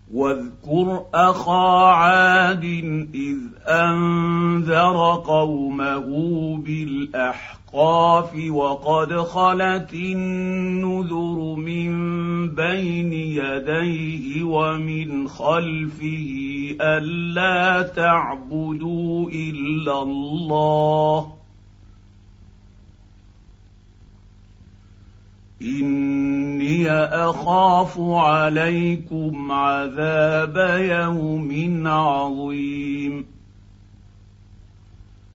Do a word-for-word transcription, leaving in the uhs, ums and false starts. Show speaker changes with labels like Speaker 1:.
Speaker 1: واذكر أخا عاد إذ أنذر قومه بالأحقاف وقد خلت النذر من بين يديه ومن خلفه ألا تعبدوا إلا الله إني أخاف عليكم عذاب يوم عظيم